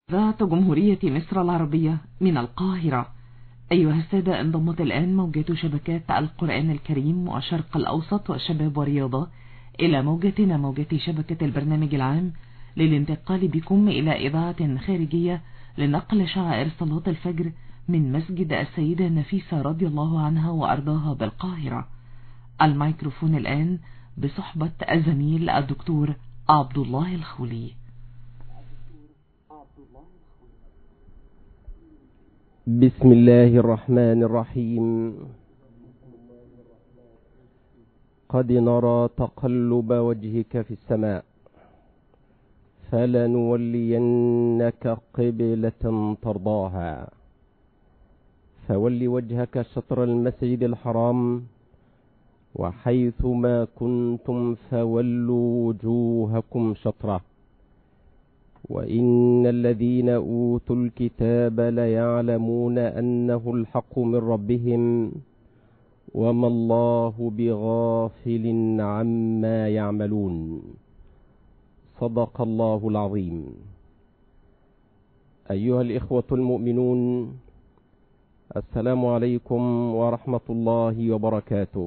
ذات جمهورية مصر العربية من القاهرة. أيها السادة، انضمت الآن موجات شبكات القرآن الكريم والشرق الأوسط والشباب والرياضة إلى موجتنا، موجات شبكة البرنامج العام، للانتقال بكم إلى إذاعة خارجية لنقل شعائر صلاة الفجر من مسجد السيدة نفيسة رضي الله عنها وأرضاها بالقاهرة. الميكروفون الآن بصحبة الزميل الدكتور عبد الله الخولي. بسم الله الرحمن الرحيم. قد نرى تقلب وجهك في السماء، فلنولينك قبلة ترضاها، فول وجهك شطر المسجد الحرام، وحيثما كنتم فولوا وجوهكم شطره. وإن الذين أوتوا الكتاب ليعلمون أنه الحق من ربهم، وما الله بغافل عما يعملون. صدق الله العظيم. أيها الإخوة المؤمنون، السلام عليكم ورحمة الله وبركاته.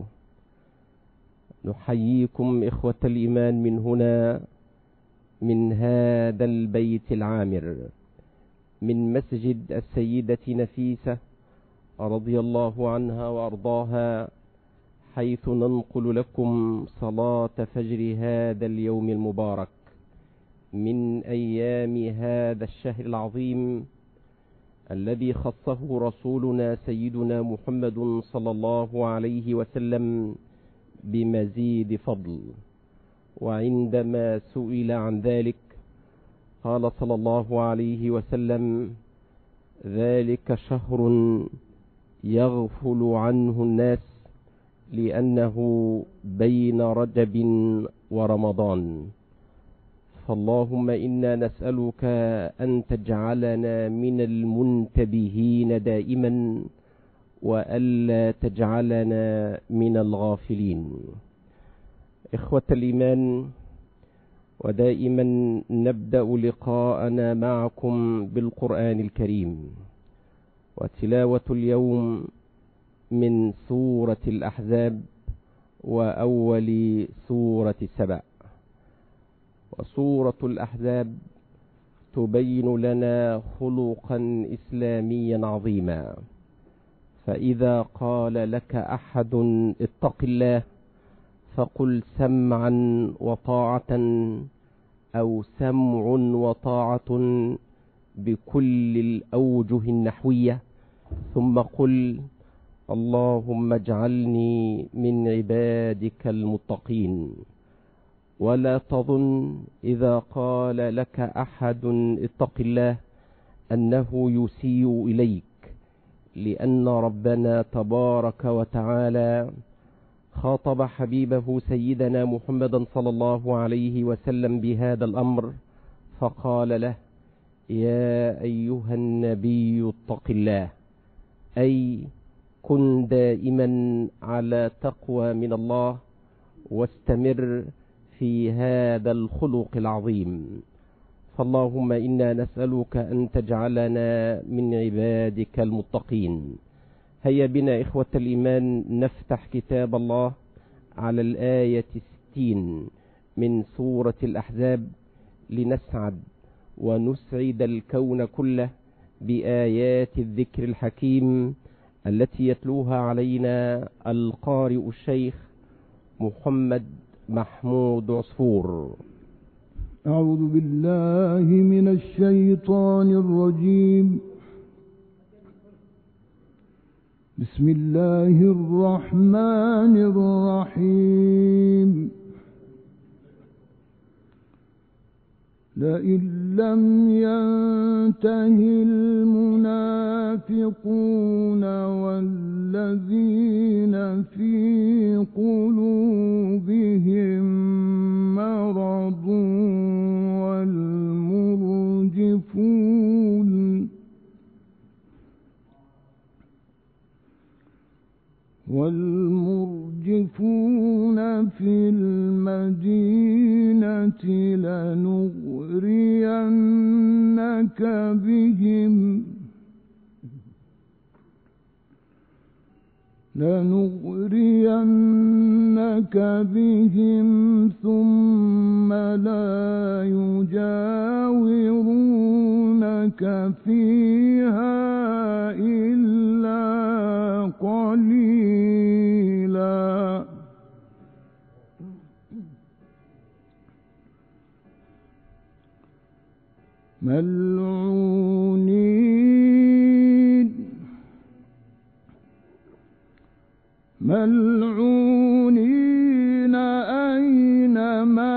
نحييكم إخوة الإيمان من هنا، من هذا البيت العامر، من مسجد السيدة نفيسة رضي الله عنها وأرضاها، حيث ننقل لكم صلاة فجر هذا اليوم المبارك من أيام هذا الشهر العظيم الذي خصه رسولنا سيدنا محمد صلى الله عليه وسلم بمزيد فضل. وعندما سئل عن ذلك قال صلى الله عليه وسلم: ذلك شهر يغفل عنه الناس، لأنه بين رجب ورمضان. فاللهم إنا نسألك أن تجعلنا من المنتبهين دائما، وألا تجعلنا من الغافلين. إخوة الإيمان، ودائما نبدأ لقاءنا معكم بالقرآن الكريم، وتلاوة اليوم من سورة الأحزاب وأول سورة سبأ. وسورة الأحزاب تبين لنا خلقا إسلاميا عظيما، فإذا قال لك أحد اتق الله فقل سمعا وطاعة، أو سمع وطاعة بكل الأوجه النحوية، ثم قل اللهم اجعلني من عبادك المتقين. ولا تظن إذا قال لك أحد اتق الله أنه يسيء إليك، لأن ربنا تبارك وتعالى خاطب حبيبه سيدنا محمدا صلى الله عليه وسلم بهذا الأمر، فقال له: يا أيها النبي اتق الله، أي كن دائما على تقوى من الله، واستمر في هذا الخلق العظيم. فاللهم إنا نسألك أن تجعلنا من عبادك المتقين. هيا بنا إخوة الإيمان نفتح كتاب الله على الآية 60 من سورة الأحزاب، لنسعد ونسعد الكون كله بآيات الذكر الحكيم التي يتلوها علينا القارئ الشيخ محمد محمود عصفور. أعوذ بالله من الشيطان الرجيم. بسم الله الرحمن الرحيم. لئن لم ينته المنافقون والذين في قلوبهم مرض والمرجفون في المدينة لنغرينك لنغرينك بهم ثم لا يجاورونك فيها إلا قليلا ملعونين أينما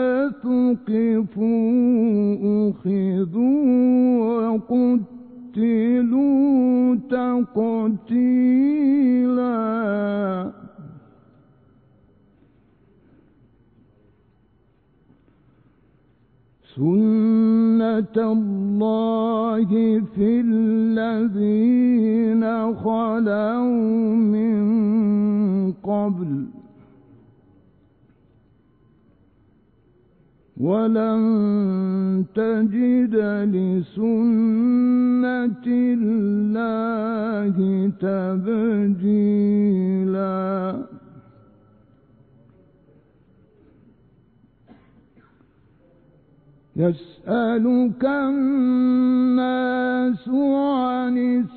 ثقفوا أخذوا وقتلوا تقتيلا سنة الله في الذين خلوا من قبل ولن تجد لسنة الله تبديلا يسألك الناس عن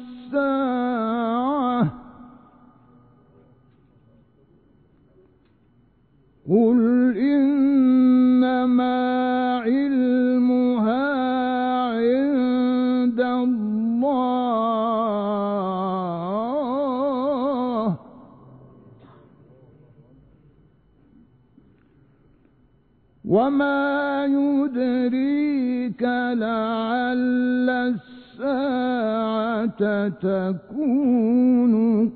الساعة قل إنما علمها عند الله وما يدريك لعل الساعة تكون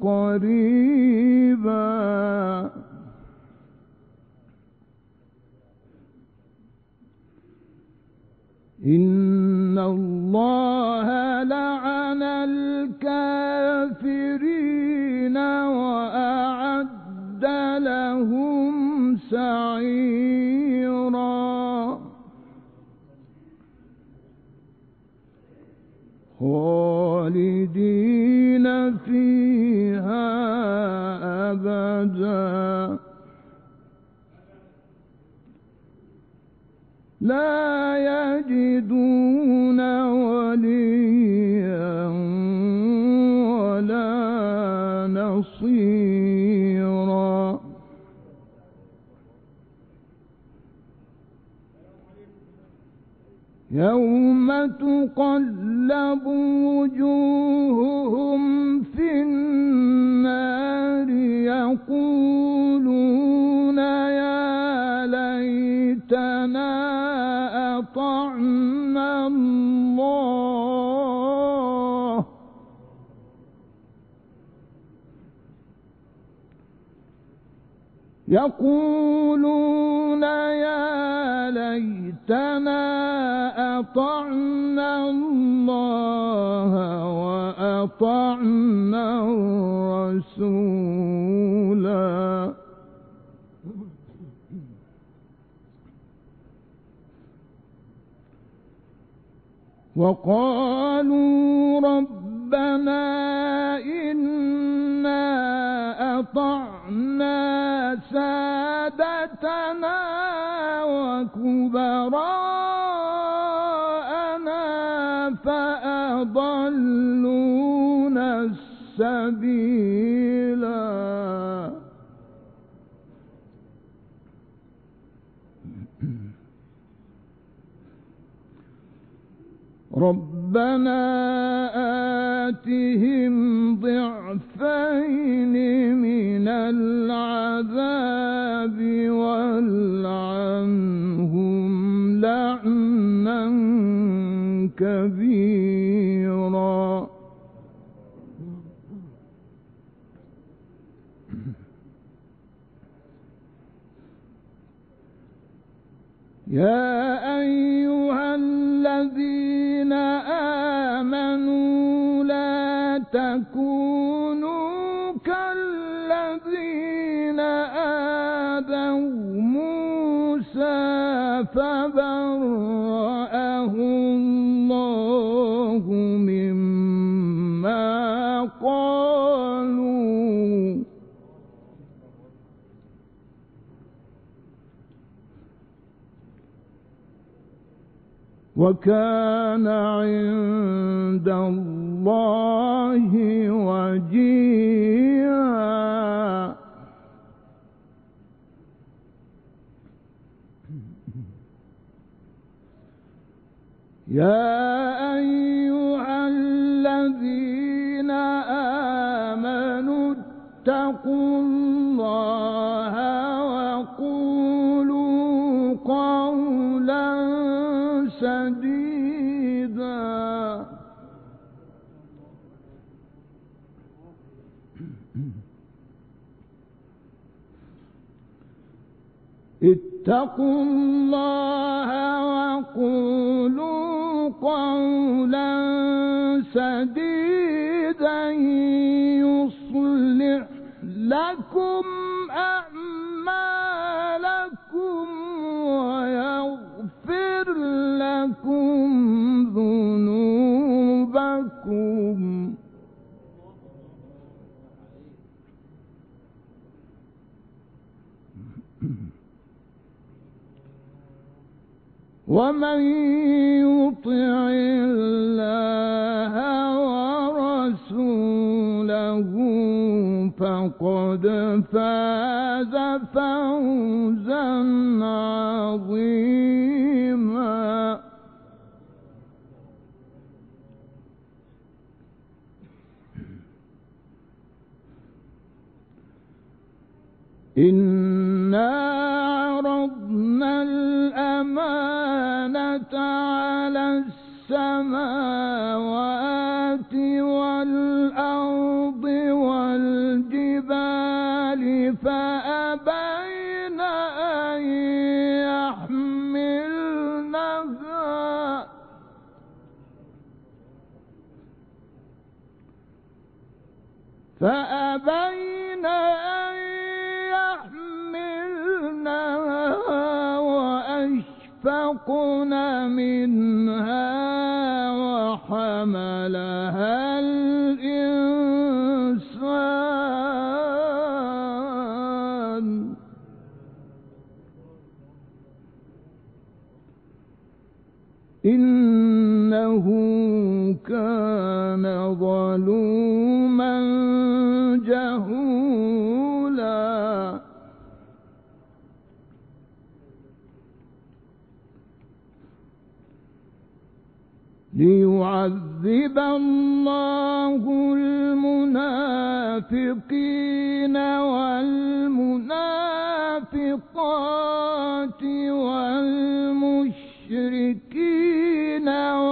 قريبا إن الله لعن الكافرين وأعد لهم سعيرا خالدين فيها أبدا لا يجدون وليا ولا نصيرا يوم تقلب وجوههم في النار يقولون يا ليتنا أطعنا الله يقولون يا ليتنا أطعنا الله وأطعنا الرسولا وقالوا ربنا إنا أطعنا سادتنا وكبراءنا فأضلونا السبيلا ربنا آتهم ضعفين من العذاب والعنهم لعنا كبيرا يا أيها الذين آمنوا لا تكونوا كالذين آذوا موسى فبرأه الله الله مما قالوا وكان عند الله وجيها. يا أيها الذين آمنوا اتقوا الله وقولوا قولا سديدا اتقوا الله وقولوا قولا سديدا يصلح لكم أعمالكم ويغفر لكم ذنوبكم ومن يطع الله ورسوله فقد فاز فوزا عظيما. إنا عرضنا الأمانة على السماوات والأرض والجبال فأبين أن يحملنها وأشفقن منها وحملها الإنسان إنه كان ظلوما جهولا. ليعذب الله المنافقين والمنافقات والمشركين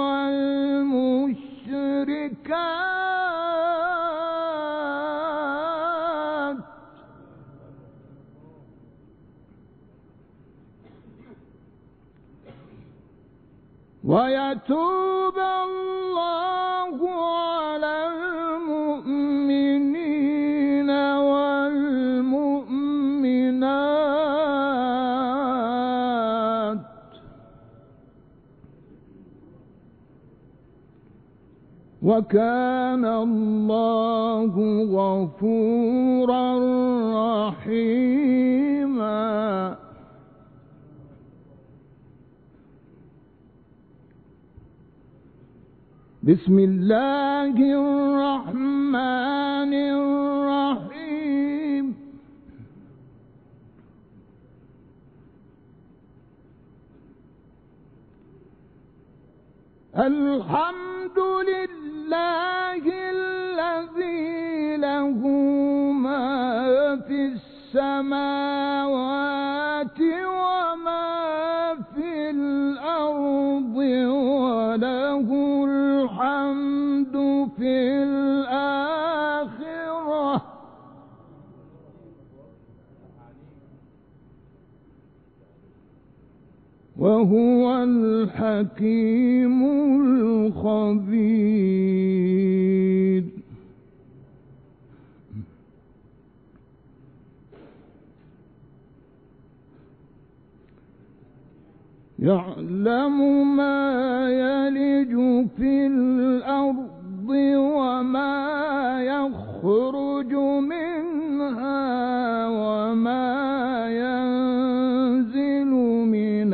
والمشركات ويتوب الله على المؤمنين والمؤمنات وكان الله غفورا رحيما. بسم الله الرحمن الرحيم. الحمد لله الذي له ما في السماوات وما في الأرض وله الحمد في الآخرة وهو الحكيم الخبير. يعلم ما يلج في الأرض الأرض وما يخرج منها وما ينزل من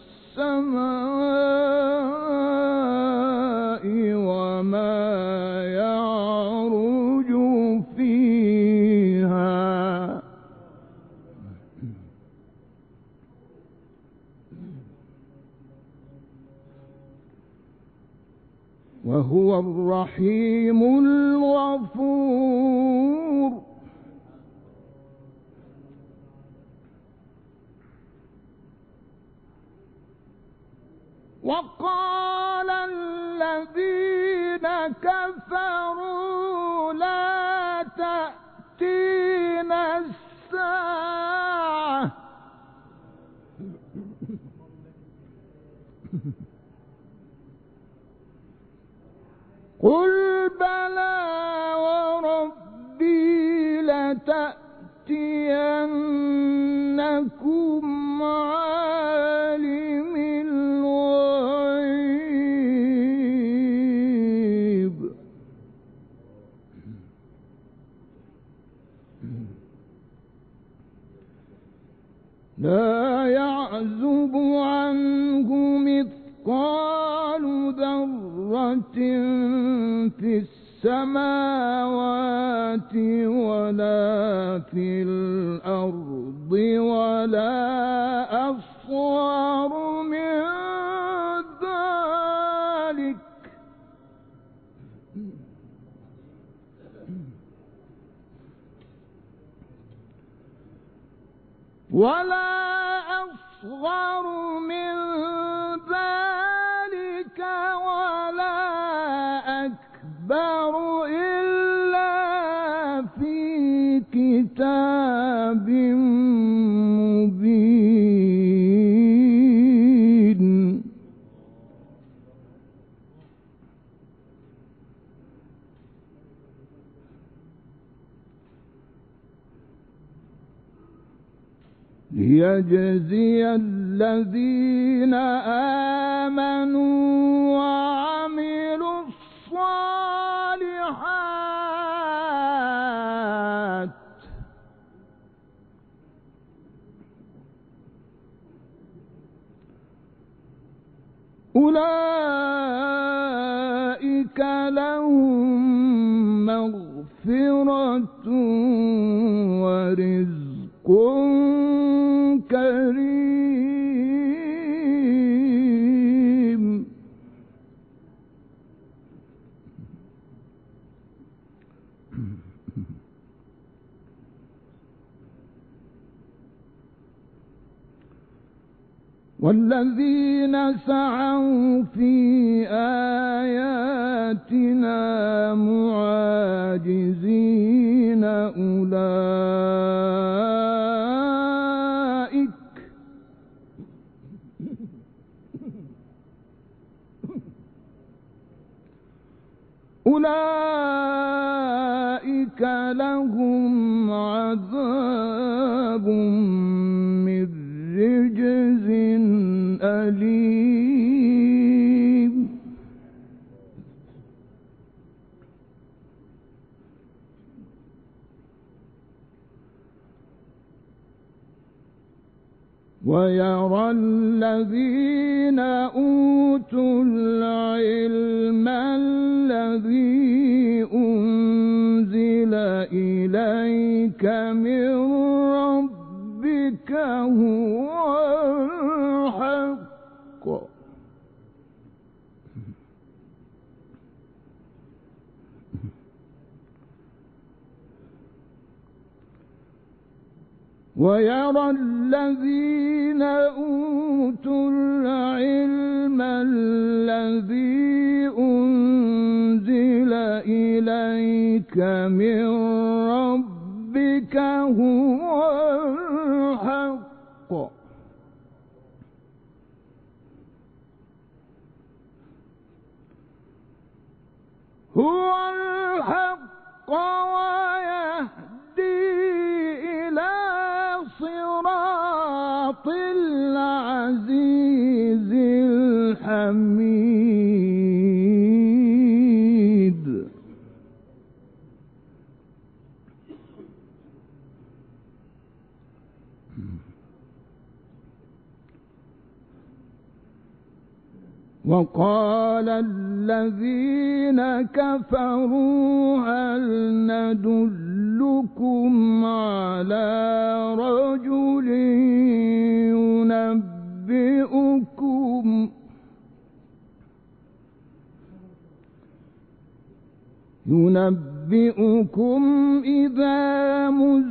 السماء وما يعرج فيها وهو الرحيم الغفور. وقال الذين كفروا لا تأتينا الساعة قل بلى وربي لتأتينكم عالم الغيب لا يعزب عنه مثقال ذرة في السماوات ولا في الأرض ولا أصغر من ذلك ولا أكبر إلا في كتاب مبين. ليجزي الذين آمنوا وعملوا الصالحات أولئك لهم مغفرة ورزق كريم. والذين سعوا في آياتنا معاجزين أولئك لهم عذاب من رجز أليم. ويرى الذين أوتوا العلم الذي أنزل إليك من ربك هو الحق ويرى الذين أوتوا العلم الذي أنزل إليك من ربك هو الحق ويهدي إلى صراط العزيز الحميد. وقال الذين كفروا هل ندلكم على رجل ينبئكم إذا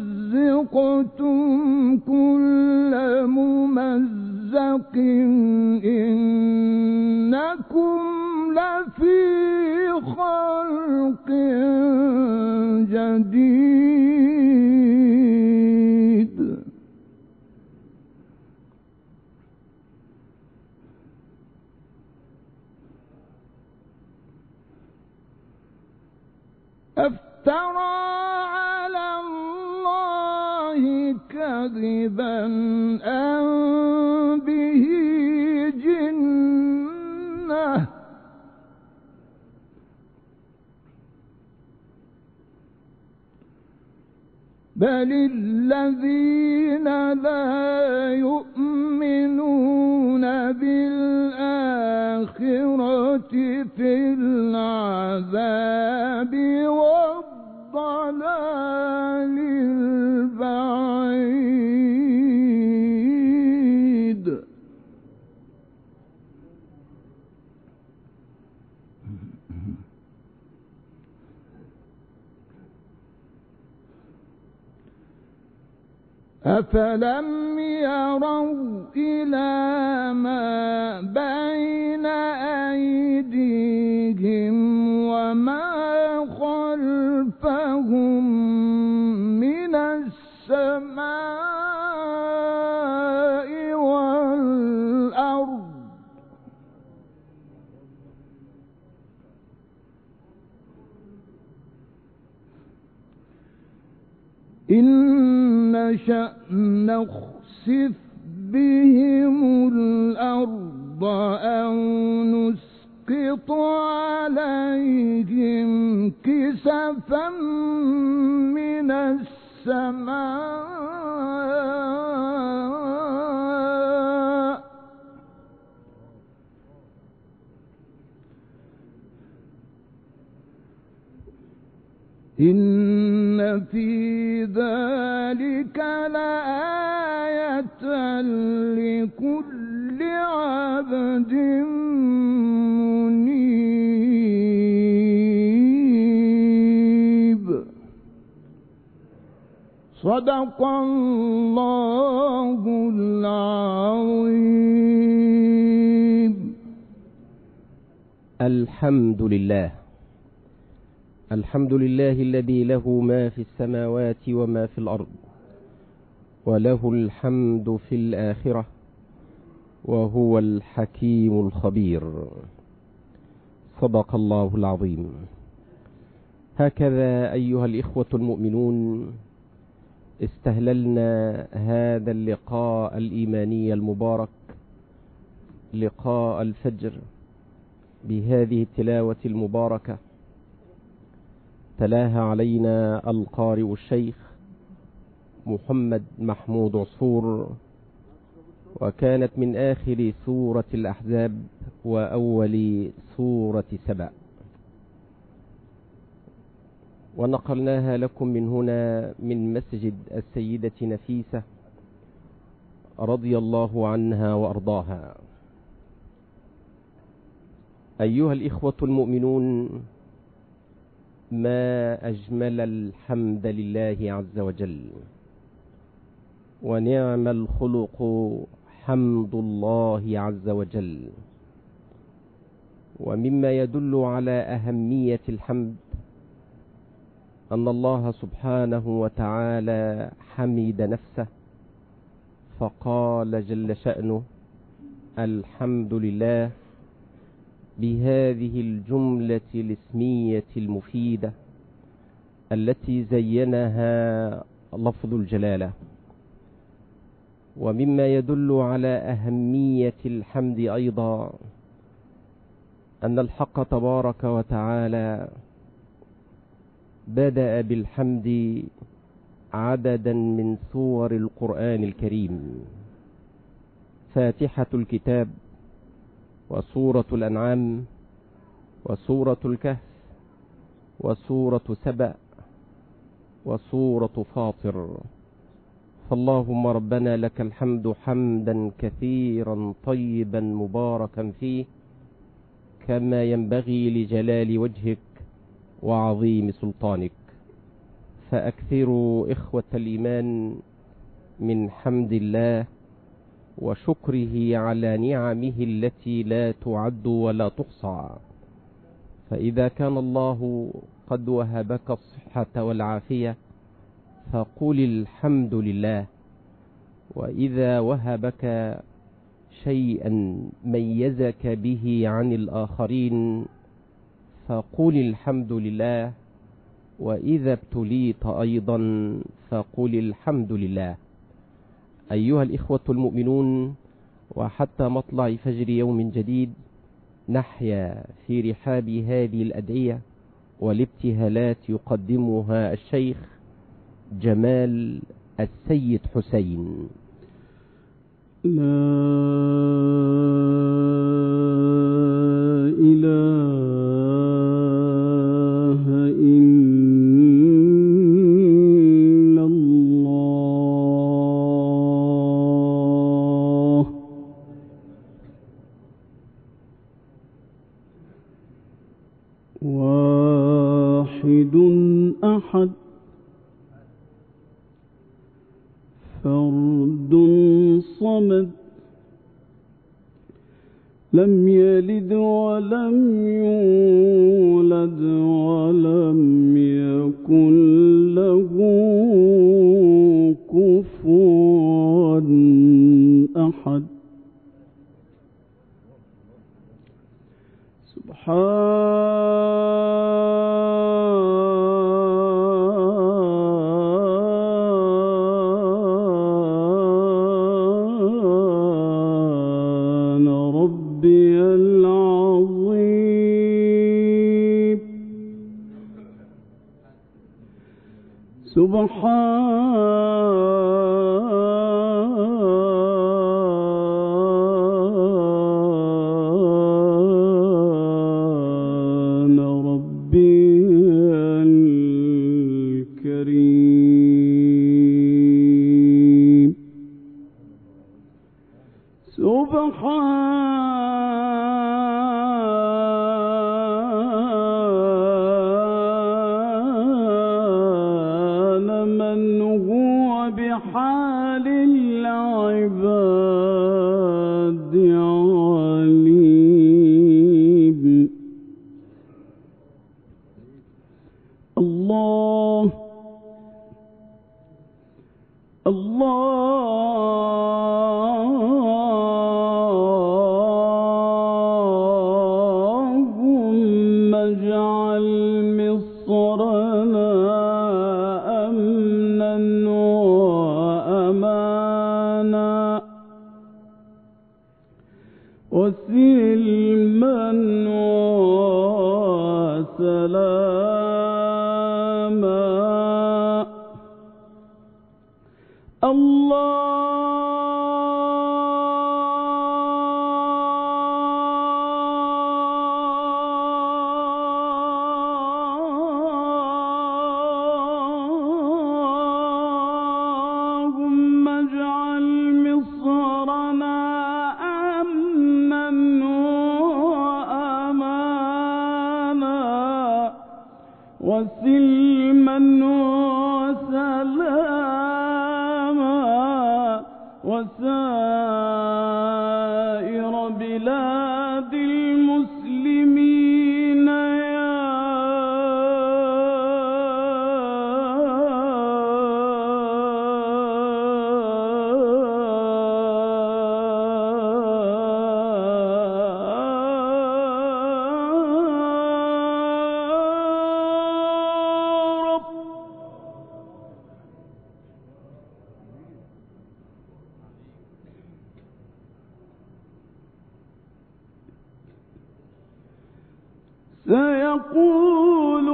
مزقتم كل ممزق إنكم لفي خلق جديد. افترى على الله كذبا أم به جنة بل الذين لا يؤمنون بالآخرة في العذاب والضلال البعيد. أفلم يروا إلى ما بين أيديهم وما خلفهم من السماء والأرض إن نشأ نخسف بهم الأرض أو نسقط عليهم كسفا من السماء إن في ذلك لآية لكل عبد منيب. صدق الله العظيم. الحمد لله. الحمد لله الذي له ما في السماوات وما في الأرض وله الحمد في الآخرة وهو الحكيم الخبير. صدق الله العظيم. هكذا أيها الإخوة المؤمنون استهللنا هذا اللقاء الإيماني المبارك، لقاء الفجر، بهذه التلاوة المباركة تلاها علينا القارئ الشيخ محمد محمود عصفور، وكانت من آخر سورة الأحزاب وأول سورة سبأ، ونقلناها لكم من هنا من مسجد السيدة نفيسة رضي الله عنها وأرضاها. أيها الإخوة المؤمنون، ما أجمل الحمد لله عز وجل، ونعم الخلق حمد الله عز وجل. ومما يدل على أهمية الحمد أن الله سبحانه وتعالى حمد نفسه فقال جل شأنه: الحمد لله، بهذه الجملة الاسمية المفيدة التي زينها لفظ الجلالة. ومما يدل على أهمية الحمد أيضا أن الحق تبارك وتعالى بدأ بالحمد عددا من سور القرآن الكريم. فاتحة الكتاب وسورة الأنعام وسورة الكهف وسورة سبأ وسورة فاطر. فاللهم ربنا لك الحمد حمدا كثيرا طيبا مباركا فيه كما ينبغي لجلال وجهك وعظيم سلطانك. فأكثروا إخوة الإيمان من حمد الله وشكره على نعمه التي لا تعد ولا تحصى. فإذا كان الله قد وهبك الصحة والعافية فقل الحمد لله، وإذا وهبك شيئا ميزك به عن الآخرين فقل الحمد لله، وإذا ابتليت أيضا فقل الحمد لله. أيها الإخوة المؤمنون، وحتى مطلع فجر يوم جديد نحيا في رحاب هذه الأدعية والابتهالات يقدمها الشيخ جمال السيد حسين. لا إله إلا الله. واحد أحد فرد صمد لم يلد ولم يولد ولم يكن له كفوا أحد. سبحان ربي العظيم. سبحان ربي الكريم. سبحان من هو بحال العباد عليم. الله اللهم اجعل مصرنا أمنا وأمانا وسلما وسلاما. اللهم اجعل مصرنا أمنا وأمانا وسلما وسلاما وسائر بلاد المسلمين يا رب. سيقول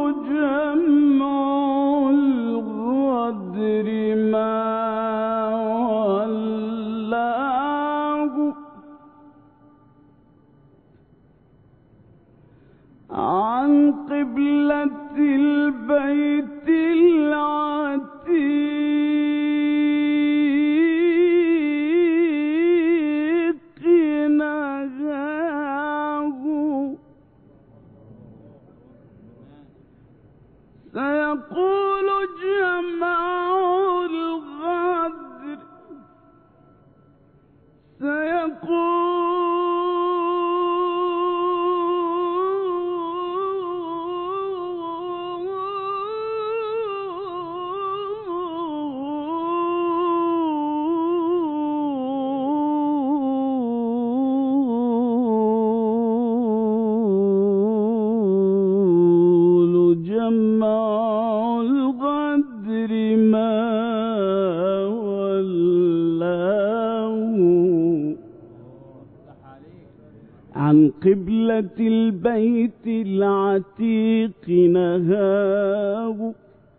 جمع الغدر ما ولاه عن قبلة البيت العتيق نهاه سيقول جمع الغدر عن قبلة البيت العتيق نهاه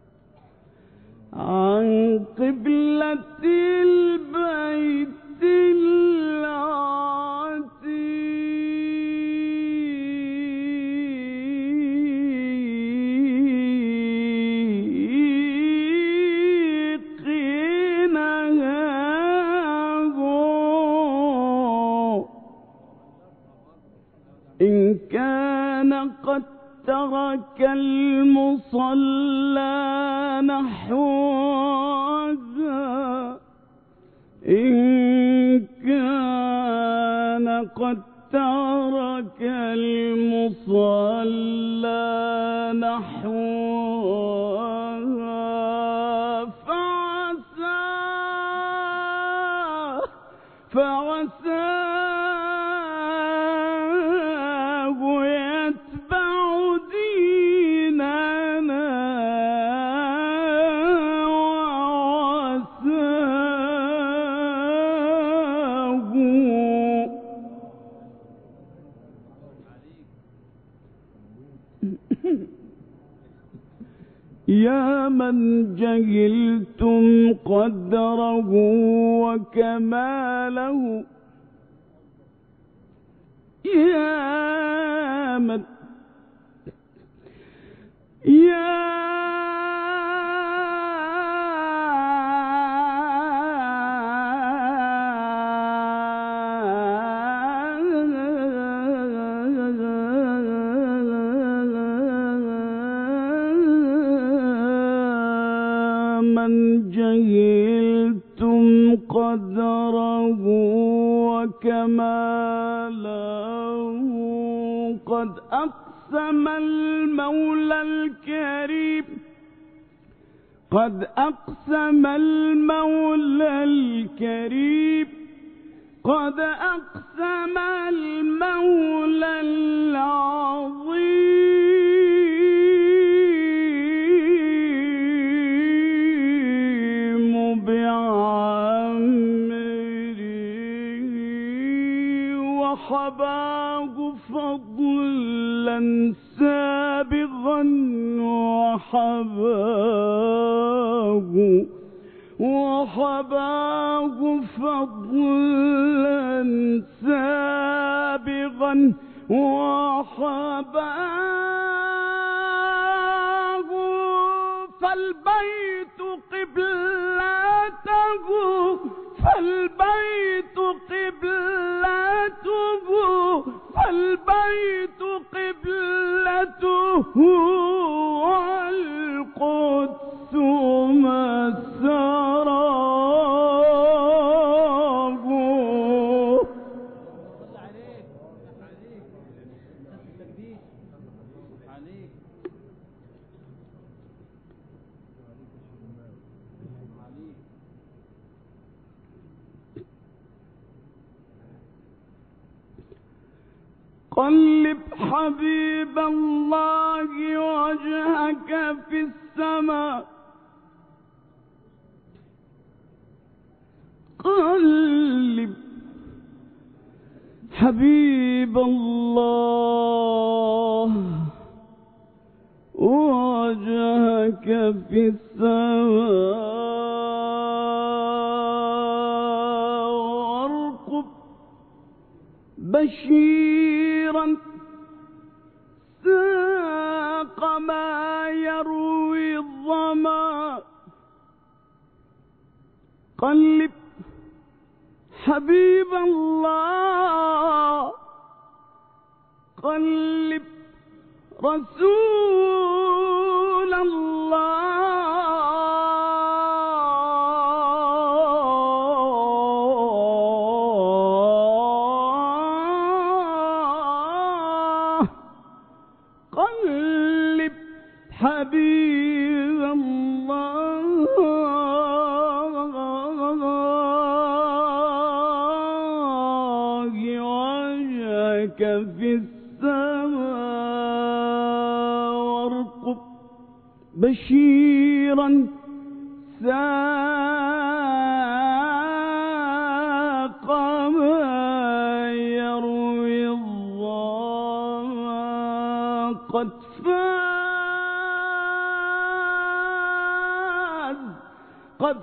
عن قبلة البيت العتيق نهاه إن كان قد ترك المصلى نحوها إن كان قد ترك المصلى نحوها فعساه يتبع ديننا وعساه يا من جهلتم قدره وكماله يا من من جهلتم قدره وكماله قد أقسم المولى الكريم قد أقسم المولى الكريم قد أقسم المولى العظيم بعمره وحباه فضلا سابغا وحباه فضلا سابغا وحباه فالبيت قبلته فالبيت قبلته فالبيت قبلته والقدس مسراه قلب حبيب الله وجهك في السماء قلب حبيب الله وجهك في السماء وارقب بشيرا ما يروي الظما. قلب حبيب الله، قلب رسول الله، قلب حبيب الله، وجهك في السماء وارقب بشيرا ساق ما يروي الظما. قد فاز، قد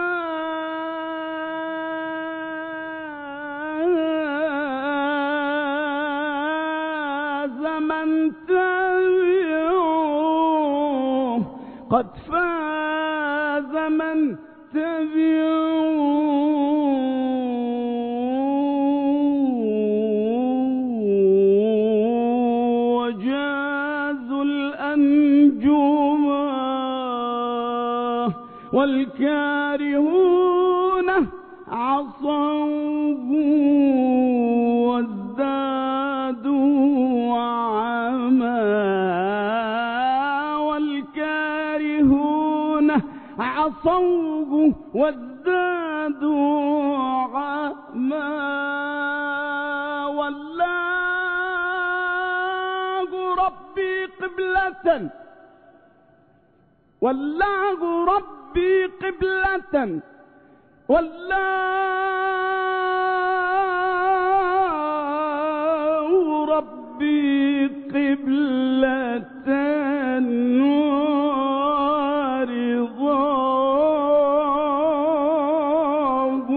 فاز من تبعوه، قد فاز من تبعوه، وجازوا الأنجم والكارهون عصوه وازدادوا عما، والكارهون عصوه وازدادوا عما. والله ربي قبلة، والله ربي قبلة، والله ربي قبلة ورضاه.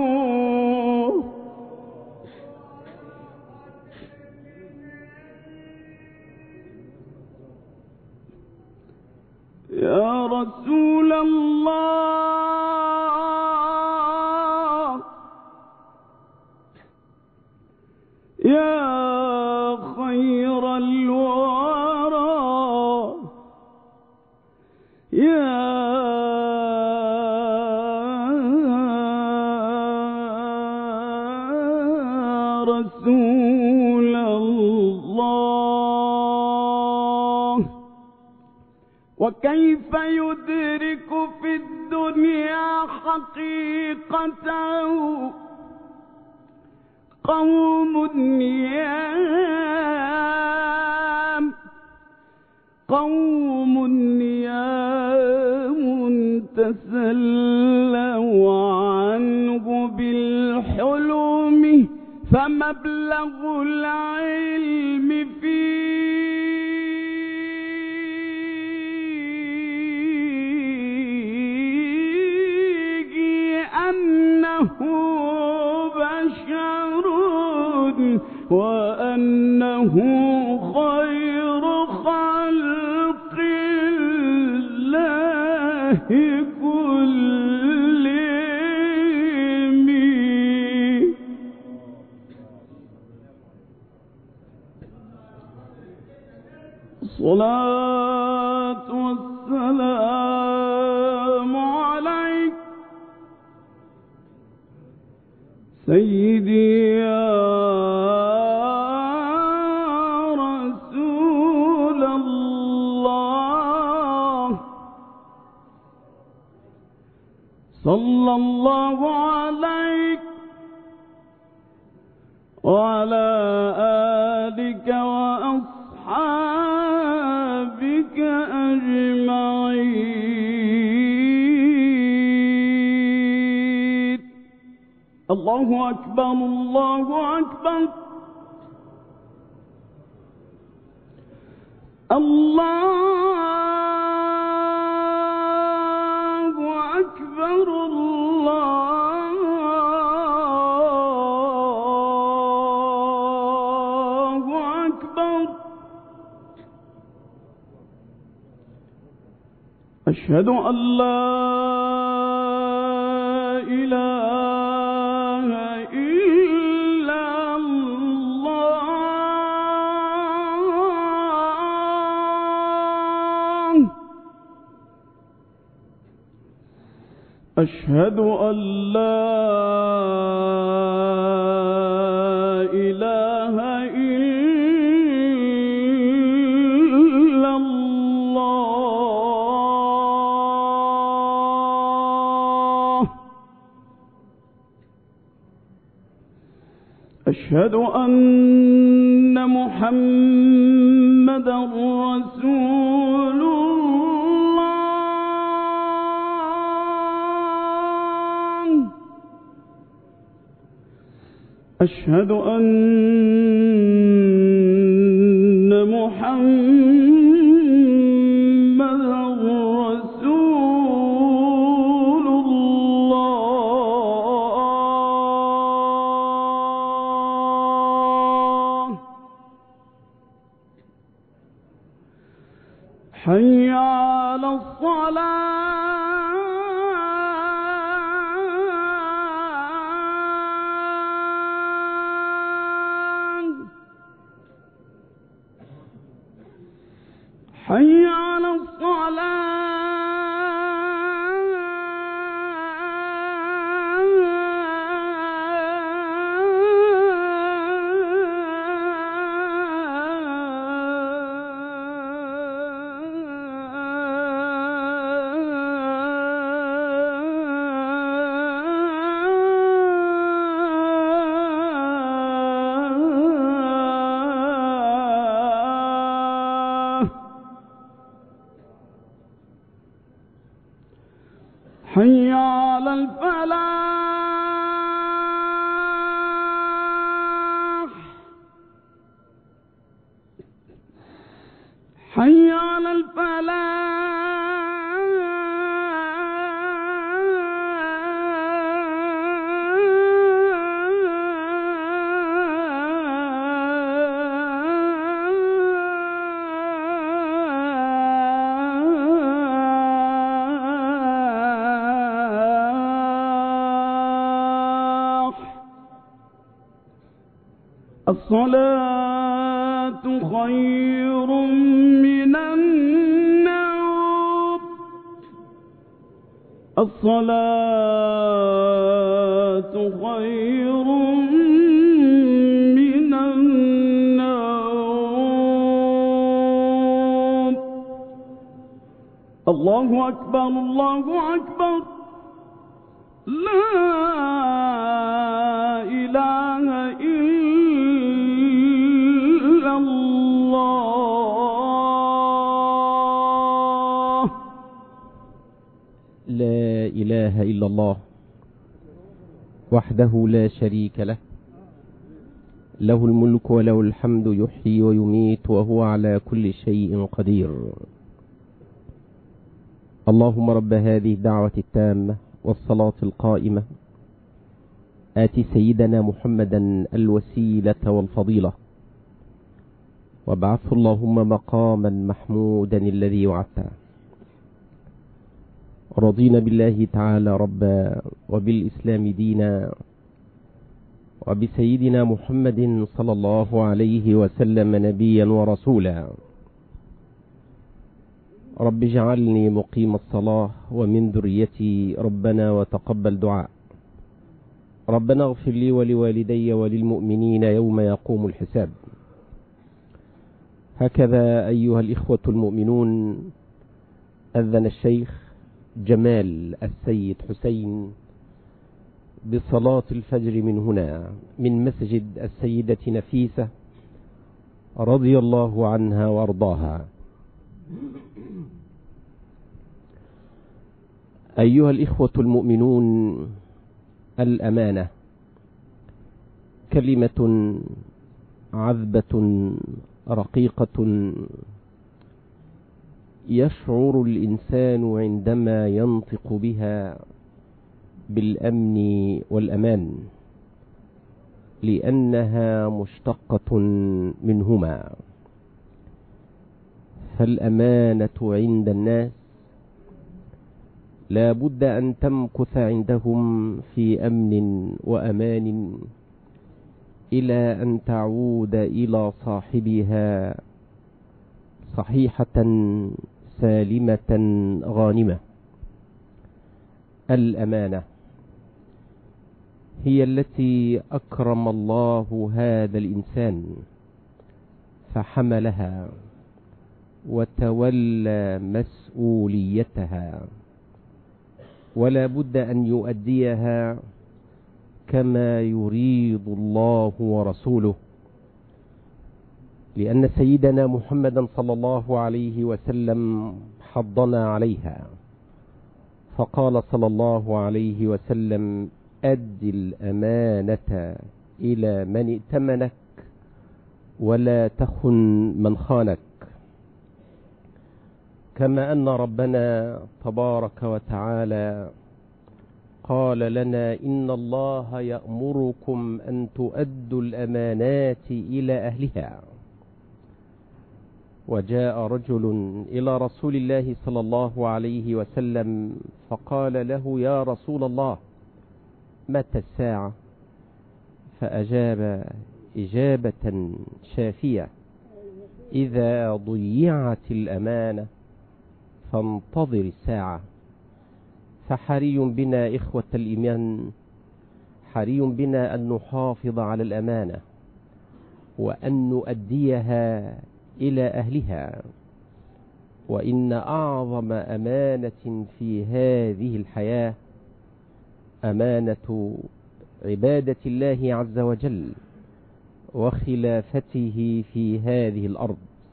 يا رسول الله، يا خير الورى، يا رسول الله. وكيف يدرك في الدنيا حقيقته قوم نيام، قوم نيام تسلوا عنه بالحلم، فمبلغ العلم فيه أنه بشر وأنه خير خلق الله كلهم. الصلاة والسلام عليك سيدي يا رسول الله. صلى الله عليك وعلى آلك وأصحابك أجمعين. الله أكبر، الله أكبر، الله أكبر، الله أكبر. أشهد أن لا إله إلا الله. أشهد أن لا إله إلا الله. أشهد أن محمدًا رسول الله. أشهد أن محمدًا رسول الله. حي على الصلاة. حي على حي على الفلاح. حي على الصلاة خير من النوم. الصلاة خير من النوم. الله أكبر الله أكبر. لا إله إلا الله. لا إله إلا الله وحده لا شريك له، له الملك وله الحمد، يحيي ويميت وهو على كل شيء قدير. اللهم رب هذه الدعوة التامة والصلاة القائمة، آت سيدنا محمدا الوسيلة والفضيلة، وابعثه اللهم مقاما محمودا الذي وعدته. رضينا بالله تعالى ربا، وبالإسلام دينا، وبسيدنا محمد صلى الله عليه وسلم نبيا ورسولا. رب اجعلني مقيم الصلاة ومن ذريتي ربنا وتقبل دعاء. ربنا اغفر لي ولوالدي وللمؤمنين يوم يقوم الحساب. هكذا أيها الإخوة المؤمنون أذن الشيخ جمال السيد حسين بصلاة الفجر من هنا، من مسجد السيدة نفيسة رضي الله عنها وارضاها. أيها الإخوة المؤمنون، الأمانة كلمة عذبة رقيقة يشعر الإنسان عندما ينطق بها بالأمن والأمان، لأنها مشتقة منهما. فالأمانة عند الناس لا بد أن تمكث عندهم في أمن وأمان إلى أن تعود إلى صاحبها صحيحة سالمة غانمة. الأمانة هي التي أكرم الله هذا الإنسان فحملها وتولى مسؤوليتها، ولا بد أن يؤديها كما يريد الله ورسوله، لأن سيدنا محمدا صلى الله عليه وسلم حضنا عليها، فقال صلى الله عليه وسلم: أد الأمانة إلى من ائتمنك ولا تخن من خانك. كما أن ربنا تبارك وتعالى قال لنا: إن الله يأمركم أن تؤدوا الأمانات إلى أهلها. وجاء رجل إلى رسول الله صلى الله عليه وسلم فقال له: يا رسول الله، متى الساعة؟ فأجاب إجابة شافية: إذا ضيعت الأمانة فانتظر الساعة. فحري بنا إخوة الإيمان، حري بنا أن نحافظ على الأمانة وأن نؤديها إلى أهلها. وإن أعظم أمانة في هذه الحياة أمانة عبادة الله عز وجل وخلافته في هذه الأرض،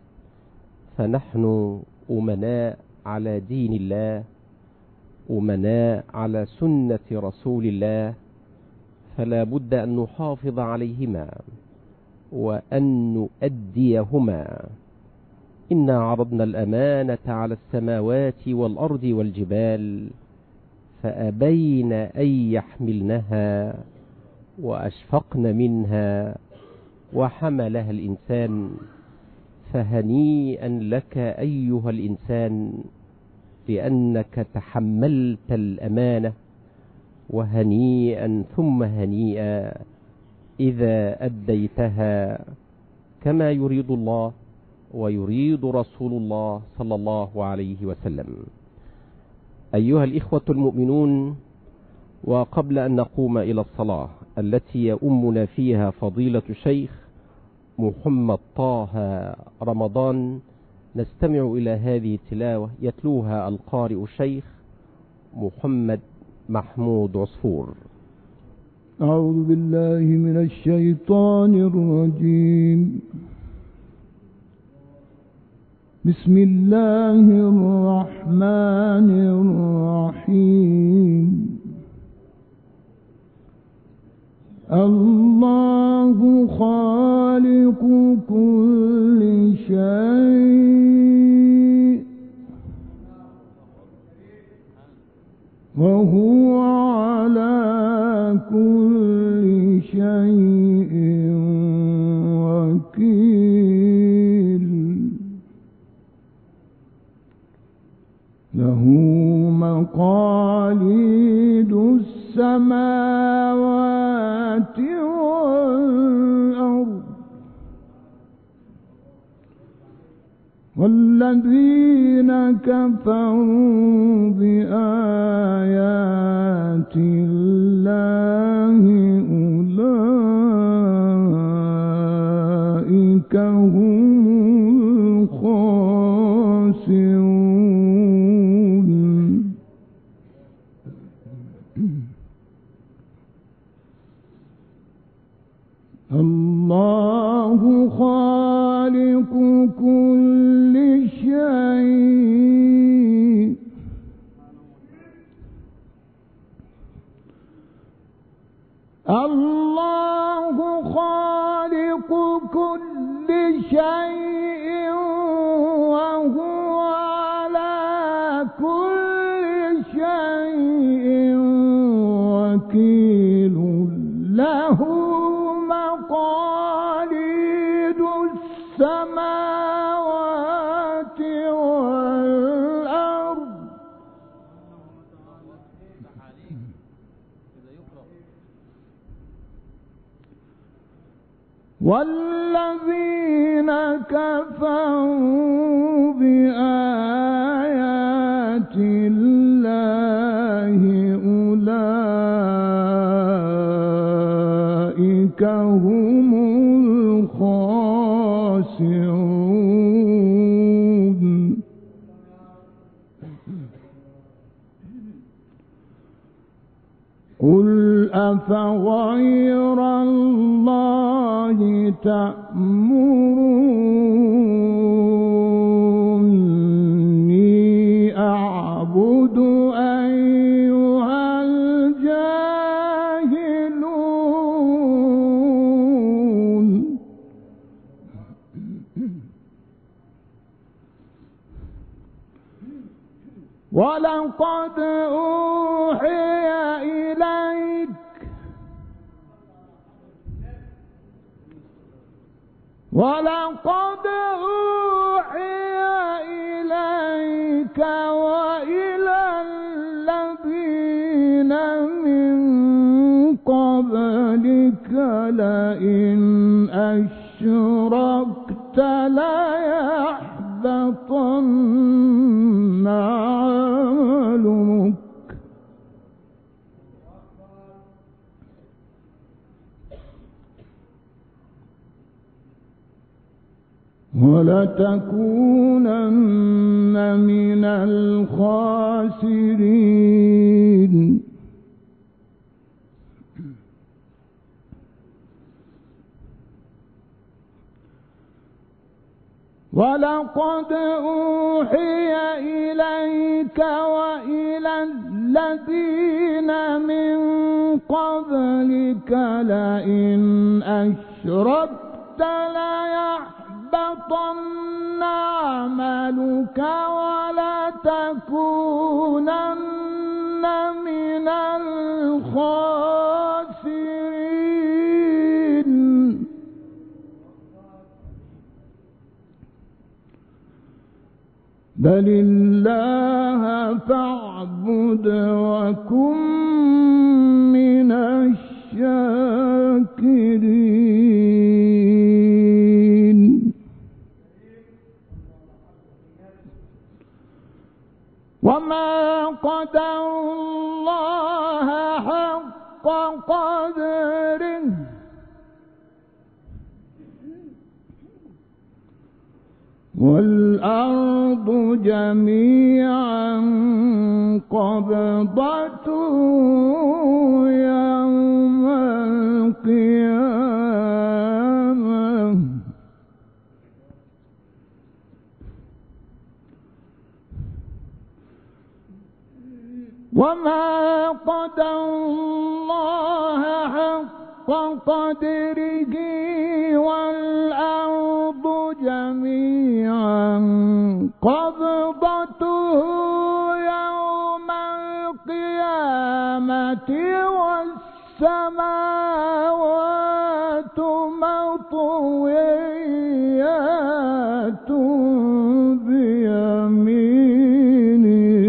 فنحن أمناء على دين الله، أمناء على سنة رسول الله، فلا بد أن نحافظ عليهما وأن نؤديهما. إنا عرضنا الأمانة على السماوات والأرض والجبال فأبين أن يحملنها وأشفقن منها وحملها الإنسان. فهنيئا لك أيها الإنسان لأنك تحملت الأمانة، وهنيئا ثم هنيئا إذا أديتها كما يريد الله ويريد رسول الله صلى الله عليه وسلم. أيها الإخوة المؤمنون، وقبل أن نقوم إلى الصلاة التي يؤمنا فيها فضيلة الشيخ محمد طه رمضان، نستمع إلى هذه التلاوة يتلوها القارئ الشيخ محمد محمود عصفور. أعوذ بالله من الشيطان الرجيم. بسم الله الرحمن الرحيم. الله خالق كل شيء وهو على كل شيء وكيل. له مقاليد السماوات والأرض، والذين كفروا بآيات الله أولئك هم الخاسرون. الله خالق كل شيء الله خالق كل شيء وهو على كل شيء وكيل. له مقاليد السماوات والأرض والذين كفروا بآيات الله أولئك هم الخاسرون. قل أفغير الله تأمروني أعبد أيها الجاهلون. ولقد أوحي إليك وإلى الذين من قبلك لئن أشركت ليحبطن عملك ولتكونن من الخاسرين. ولقد أوحي إليك وإلى الذين من قبلك لئن أشركت ليحبطن عملك ولتكونن من الخاسرين. بل الله فاعبد وكن من الشاكرين. وما قدروا الله حق قدره والأرض جميعا قبضته يوم القيامة وما قدروا الله حق قدره والأرض جميعا قبضته يوم القيامة والسماوات مطويات بيمينه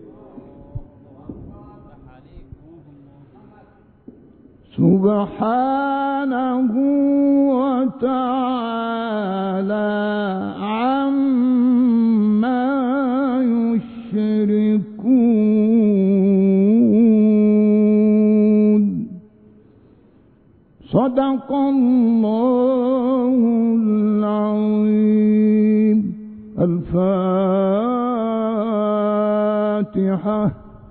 سبحانه وتعالى عما يشركون. صدق الله العظيم. الفاتحة.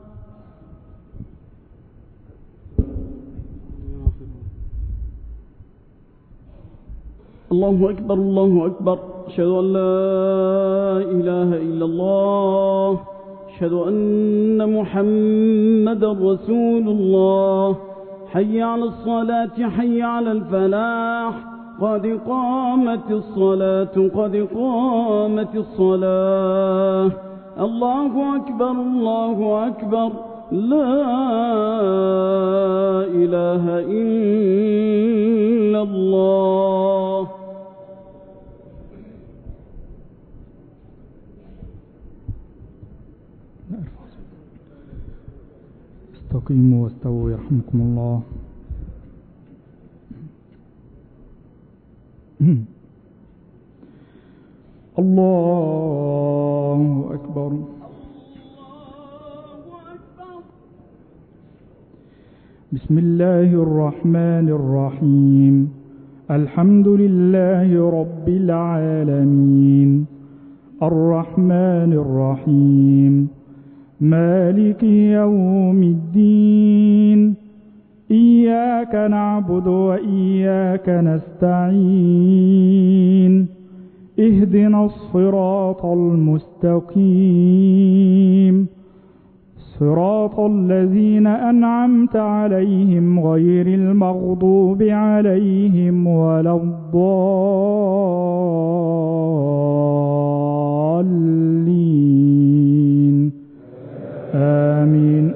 الله أكبر الله أكبر. أشهد أن لا إله إلا الله. أشهد أن محمدا رسول الله. حي على الصلاة حي على الفلاح. قد قامت الصلاة قد قامت الصلاة. الله أكبر الله أكبر. لا إله إلا الله. استقيموا واستووا يرحمكم الله. الله أكبر. بسم الله الرحمن الرحيم. الحمد لله رب العالمين الرحمن الرحيم مالك يوم الدين إياك نعبد وإياك نستعين اهدنا الصراط المستقيم صراط الذين أنعمت عليهم غير المغضوب عليهم ولا الضالين آمين.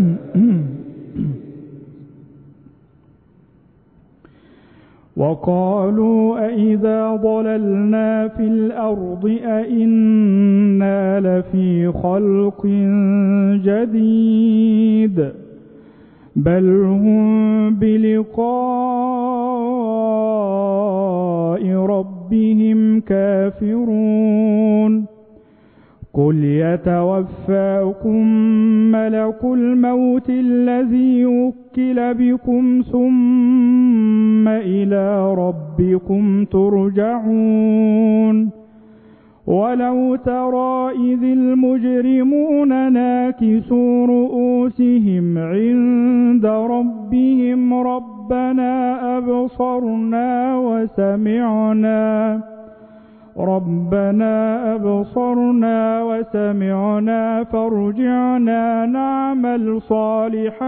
وقالوا أئذا ضللنا في الأرض أئنا لفي خلق جديد بل هم بلقاء ربهم كافرون قل يتوفاكم ملك الموت الذي وكل بكم ثم إلى ربكم ترجعون ولو ترى إذ المجرمون ناكسوا رؤوسهم عند ربهم ربنا أبصرنا وسمعنا فارجعنا نعمل صالحا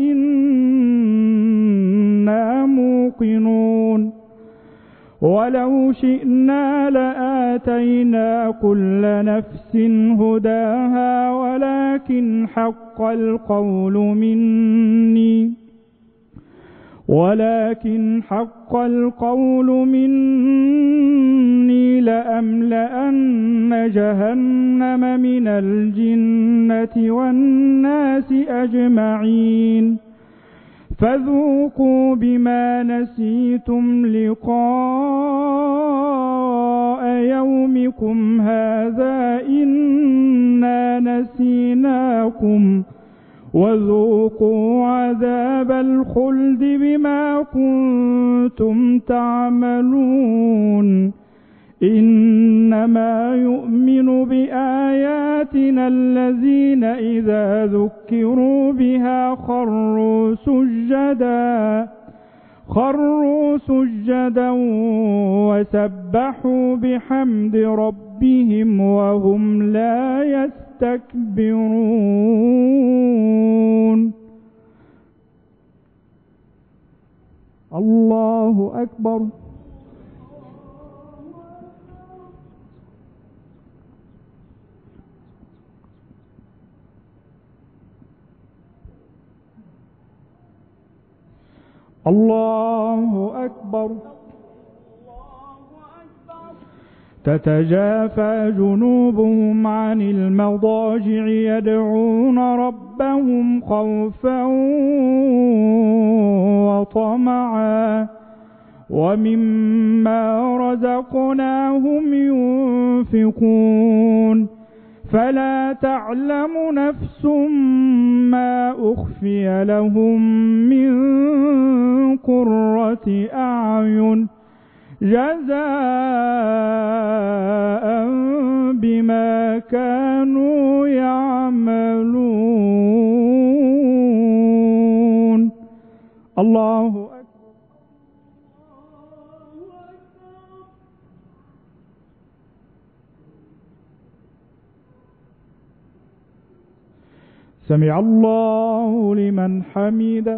إنا موقنون ولو شئنا لآتينا كل نفس هداها ولكن حق القول مني لأملأن جهنم من الجنة والناس أجمعين فذوقوا بما نسيتم لقاء يومكم هذا إنا نسيناكم وذوقوا عذاب الخلد بما كنتم تعملون إنما يؤمن بآياتنا الذين إذا ذكروا بها خروا سجدا وسبحوا بحمد ربهم وهم لا يستكبرون. الله أكبر. الله أكبر. تتجافى جنوبهم عن المضاجع يدعون ربهم خوفا وطمعا ومما رزقناهم ينفقون فلا تعلم نفس ما أخفي لهم من قرة أعين جزاء بما كانوا يعملون. الله أكبر. سمع الله لمن حمده.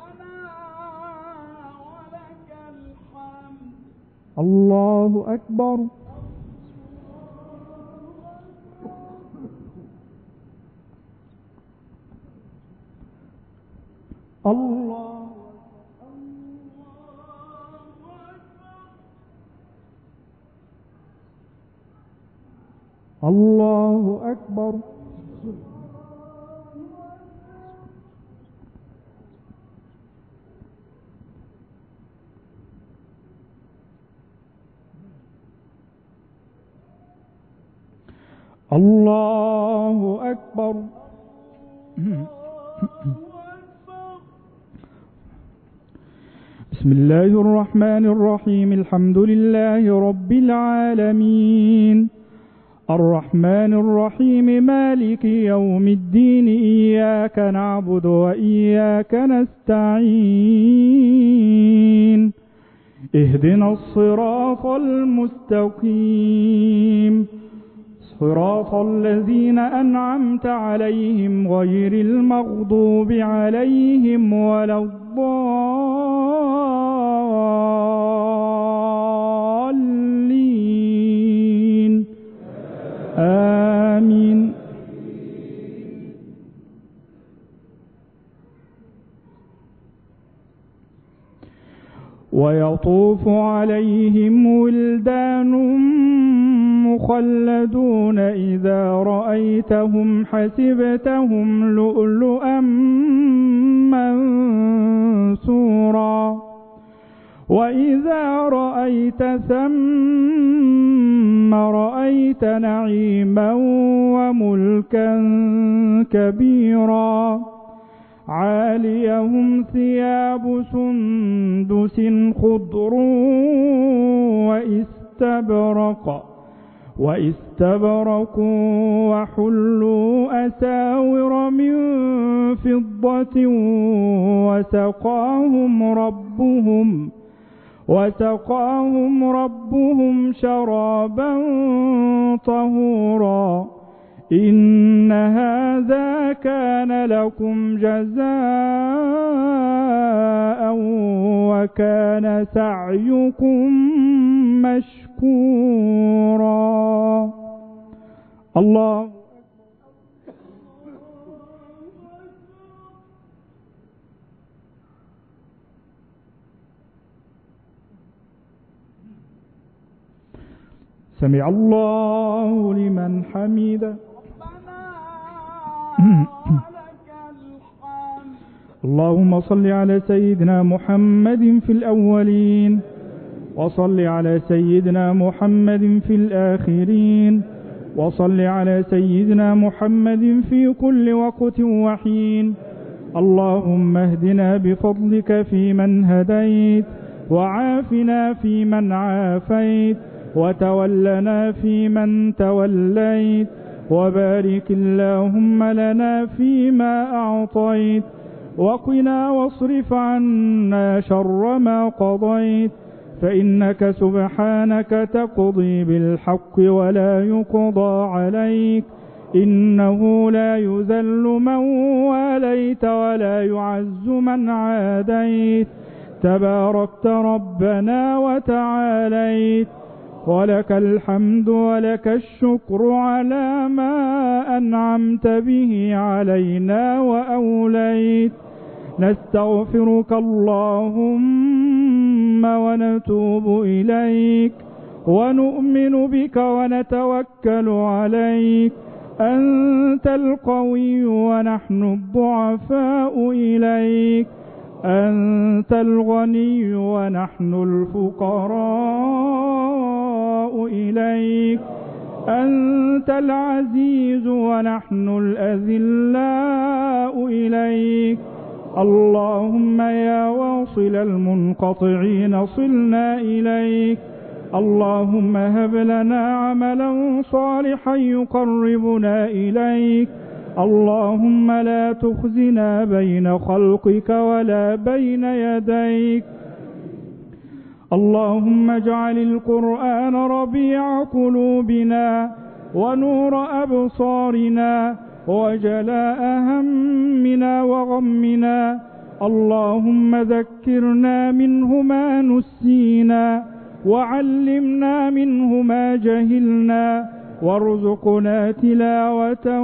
الله أكبر. الله أكبر. الله أكبر. بسم الله الرحمن الرحيم. الحمد لله رب العالمين الرحمن الرحيم مالك يوم الدين إياك نعبد وإياك نستعين اهدنا الصراط المستقيم صراط الذين أنعمت عليهم غير المغضوب عليهم ولا الضالين آمين. ويطوف عليهم ولدان مخلدون إذا رأيتهم حسبتهم لؤلؤا منثورا وإذا رأيت ثم رأيت نعيما وملكا كبيرا عاليهم ثياب سندس خضر واستبرق وحلوا أساور من فضة وسقاهم ربهم شرابا طهورا إن هذا كان لكم جزاء وكان سعيكم مشكورا. الله سمع الله لمن حمده. اللهم صل على سيدنا محمد في الأولين وصل على سيدنا محمد في الآخرين وصل على سيدنا محمد في كل وقت وحين. اللهم اهدنا بفضلك فيمن هديت وعافنا فيمن عافيت وتولنا فيمن توليت وبارك اللهم لنا فيما أعطيت وقنا واصرف عنا شر ما قضيت فإنك سبحانك تقضي بالحق ولا يقضى عليك إنه لا يذل من واليت ولا يعز من عاديت تباركت ربنا وتعاليت ولك الحمد ولك الشكر على ما أنعمت به علينا وأوليت. نستغفرك اللهم ونتوب إليك ونؤمن بك ونتوكل عليك. أنت القوي ونحن الضعفاء إليك. أنت الغني ونحن الفقراء إليك. أنت العزيز ونحن الأذلاء إليك. اللهم يا واصل المنقطعين صلنا إليك. اللهم هب لنا عملا صالحا يقربنا إليك. اللهم لا تخزنا بين خلقك ولا بين يديك. اللهم اجعل القرآن ربيع قلوبنا ونور أبصارنا وجلاء همنا وغمنا. اللهم ذكرنا منه ما نسينا وعلمنا منه ما جهلنا وارزقنا تلاوته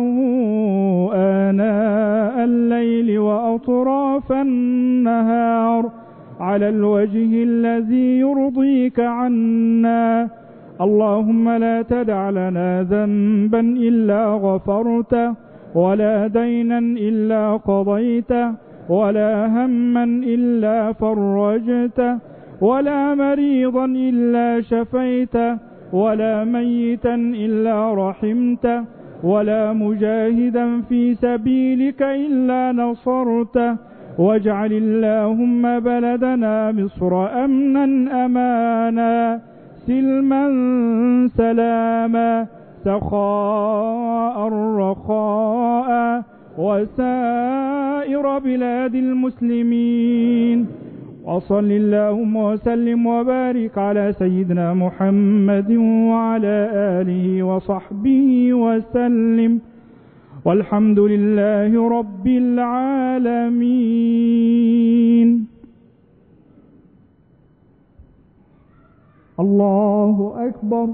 آناء الليل وأطراف النهار على الوجه الذي يرضيك عنا. اللهم لا تدع لنا ذنبا إلا غفرته ولا دينا إلا قضيته ولا هما إلا فرجته ولا مريضا إلا شفيته ولا ميتا إلا رحمته ولا مجاهدا في سبيلك إلا نصرته واجعل اللهم بلدنا مصر أمنا أمانا سلما سلاما سخاء رخاء وسائر بلاد المسلمين وصل اللهم وسلم وبارك على سيدنا محمد وعلى آله وصحبه وسلم والحمد لله رب العالمين. الله أكبر.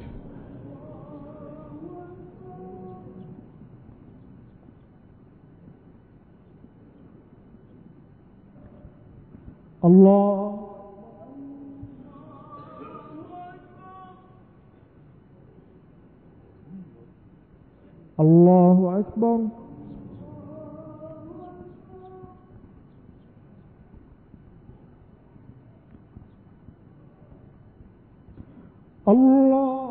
الله الله أكبر. الله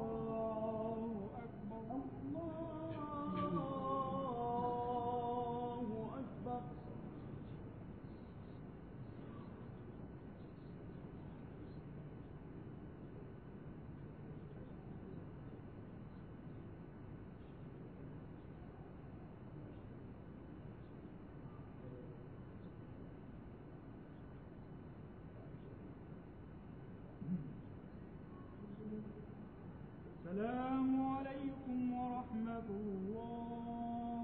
السلام عليكم ورحمة الله.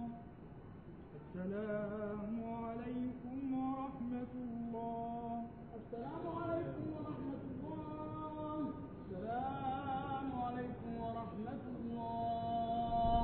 السلام عليكم ورحمة الله. السلام عليكم ورحمة الله. السلام عليكم ورحمة الله.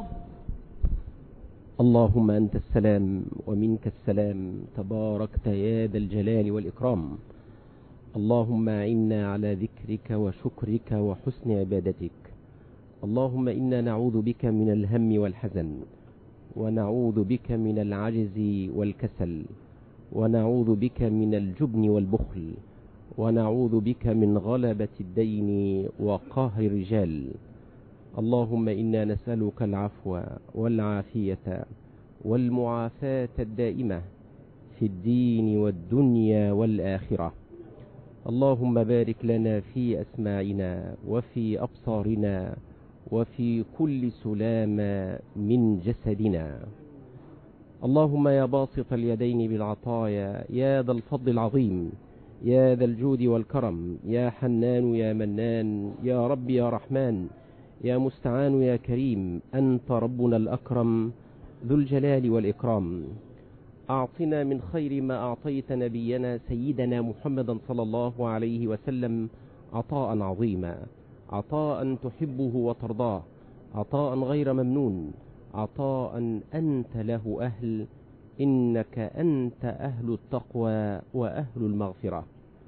اللهم أنت السلام ومنك السلام تباركت يا ذا الجلال والإكرام. اللهم أعنا على ذكرك وشكرك وحسن عبادتك. اللهم إنا نعوذ بك من الهم والحزن ونعوذ بك من العجز والكسل ونعوذ بك من الجبن والبخل ونعوذ بك من غلبة الدين وقهر الرجال. اللهم إنا نسألك العفو والعافية والمعافاة الدائمة في الدين والدنيا والآخرة. اللهم بارك لنا في أسماعنا وفي أبصارنا وفي كل سلامة من جسدنا. اللهم يا باسط اليدين بالعطايا يا ذا الفضل العظيم يا ذا الجود والكرم يا حنان يا منان يا رب يا رحمن يا مستعان يا كريم أنت ربنا الأكرم ذو الجلال والإكرام. أعطنا من خير ما أعطيت نبينا سيدنا محمدا صلى الله عليه وسلم عطاء عظيما، عطاء تحبه وترضاه، عطاء غير ممنون، عطاء أنت له أهل، إنك أنت أهل التقوى وأهل المغفرة.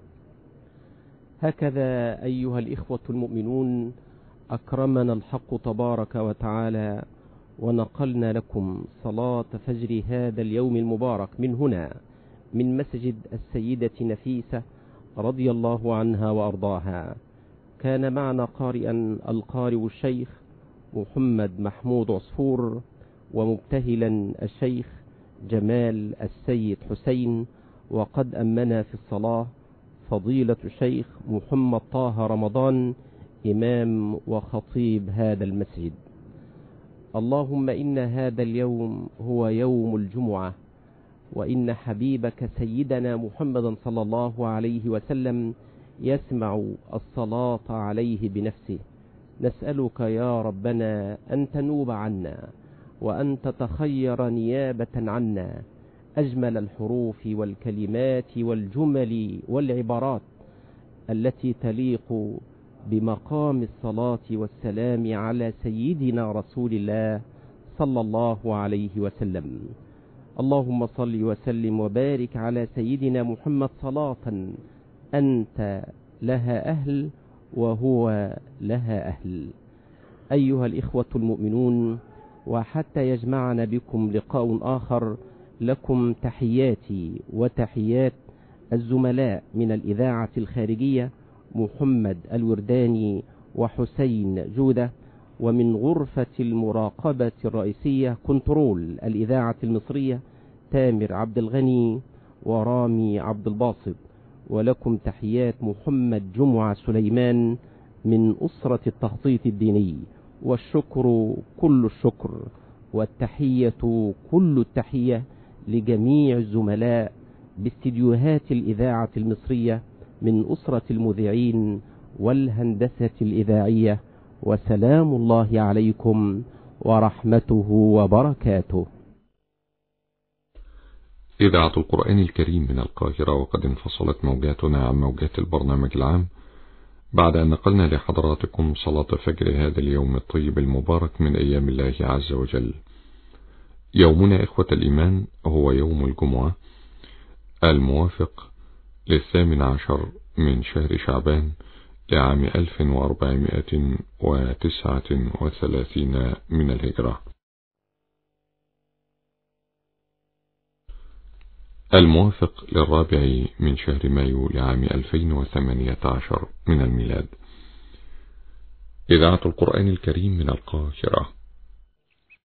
هكذا أيها الإخوة المؤمنون أكرمنا الحق تبارك وتعالى ونقلنا لكم صلاة فجر هذا اليوم المبارك من هنا من مسجد السيدة نفيسة رضي الله عنها وأرضاها. كان معنا قارئا القارئ الشيخ محمد محمود عصفور، ومبتهلا الشيخ جمال السيد حسين، وقد أمنا في الصلاة فضيلة الشيخ محمد طه رمضان إمام وخطيب هذا المسجد. اللهم إن هذا اليوم هو يوم الجمعة، وإن حبيبك سيدنا محمدا صلى الله عليه وسلم يسمع الصلاة عليه بنفسه. نسألك يا ربنا أن تنوب عنا وأن تتخير نيابة عنا أجمل الحروف والكلمات والجمل والعبارات التي تليق بمقام الصلاة والسلام على سيدنا رسول الله صلى الله عليه وسلم. اللهم صل وسلم وبارك على سيدنا محمد صلاة أنت لها أهل وهو لها أهل. أيها الإخوة المؤمنون، وحتى يجمعنا بكم لقاء آخر، لكم تحياتي وتحيات الزملاء من الإذاعة الخارجية محمد الورداني وحسين جودة، ومن غرفة المراقبة الرئيسية كنترول الإذاعة المصرية تامر عبد الغني ورامي عبد الباسط. ولكم تحيات محمد جمعة سليمان من أسرة التخطيط الديني. والشكر كل الشكر والتحية كل التحية لجميع الزملاء باستديوهات الإذاعة المصرية من أسرة المذيعين والهندسة الإذاعية. وسلام الله عليكم ورحمته وبركاته. إذاعة القرآن الكريم من القاهرة، وقد انفصلت موجاتنا عن موجات البرنامج العام بعد أن نقلنا لحضراتكم صلاة فجر هذا اليوم الطيب المبارك من أيام الله عز وجل. يومنا إخوة الإيمان هو يوم الجمعة الموافق 18 من شهر شعبان لعام 1439 من الهجرة، الموافق 4 من شهر مايو لعام 2018 من الميلاد. إذاعة القرآن الكريم من القاهرة.